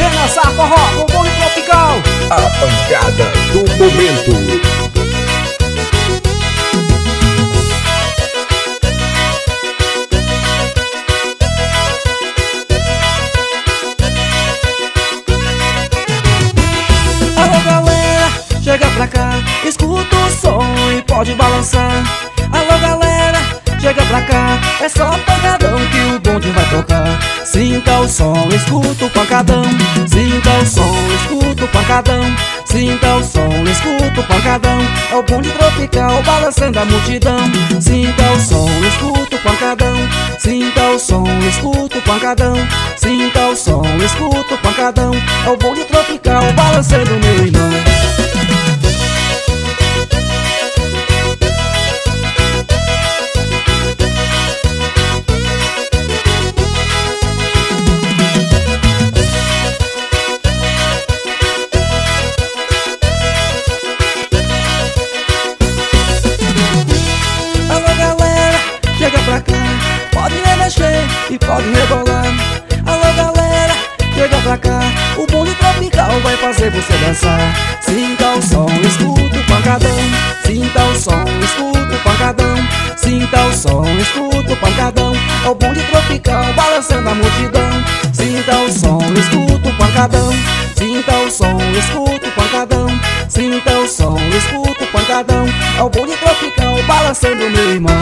dançar forró com bonde tropical. A pancada do momento. Alô galera, chega pra cá, escuta o som e pode balançar. Alô galera, chega pra cá, é só pancadão que o bonde vai tocar. Sinta o som, escuta o pancadão. Sinta o som, escuta o pancadão. Sinta o som, escuta o pancadão. É o bonde tropical balançando a multidão. Sinta o som, escuta o pancadão. Sinta o som, escuta o pancadão. Sinta o som, escuta o pancadão. É o bonde tropical balançando meu irmão. Chega pra cá, pode remexer e pode rebolar. Alô galera, chega pra cá, o bonde tropical vai fazer você dançar. Sinta o som, escuta o pancadão. Sinta o som, escuta o pancadão. Sinta o som, escuta o pancadão. É o bonde tropical balançando a multidão. Sinta o som, escuta o pancadão. Sinta o som, escuta o pancadão. Sinta o som, escuta o pancadão. É o bonde tropical balançando meu irmão.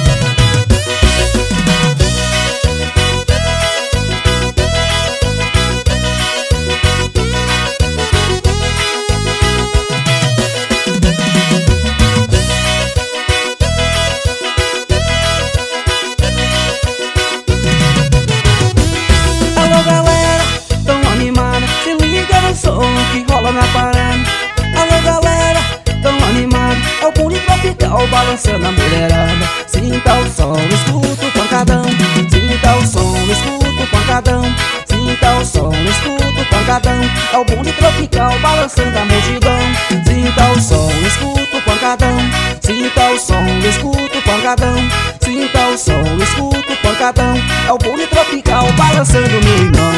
Que rola na parada. Alô galera, tão animado, é o bonde tropical balançando a mulherada. Sinta o som, escuta o pancadão. Sinta o som, escuta o pancadão. Sinta o som, escuta o pancadão. É o bonde tropical balançando a multidão. Sinta o som, escuta o pancadão. Sinta o som, escuta o pancadão. Sinta o som, escuta o pancadão. É o bonde tropical balançando meu irmão.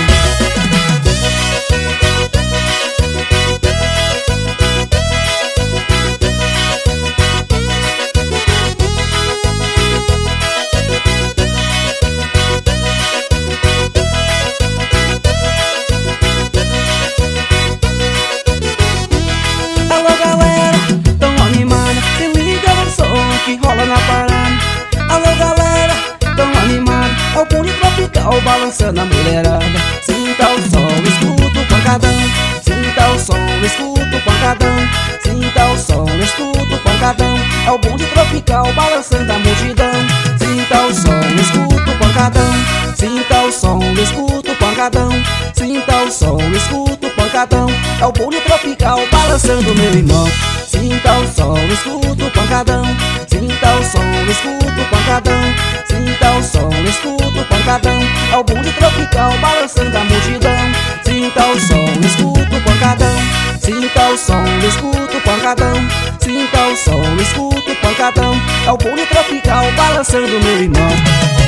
Que rola na parada. Alô galera, tão animado, é o bonde tropical balançando a mulherada. Sinta o som, escuta o pancadão. Sinta o som, escuta o pancadão. Sinta o som, escuta o pancadão. É o bonde tropical balançando a multidão. Sinta o som, escuta o pancadão. Sinta o som, escuta o pancadão. Sinta o som, escuta o pancadão. É o bonde tropical balançando meu irmão. Sinta o som, escuta o pancadão. Sinta o som, escuta o pancadão. Sinta o som, escuta o pancadão. É o bonde tropical balançando a multidão. Sinta o som, escuta o pancadão. Sinta o som, escuta o pancadão. Sinta o som, escuta o pancadão. É o bonde tropical balançando meu irmão.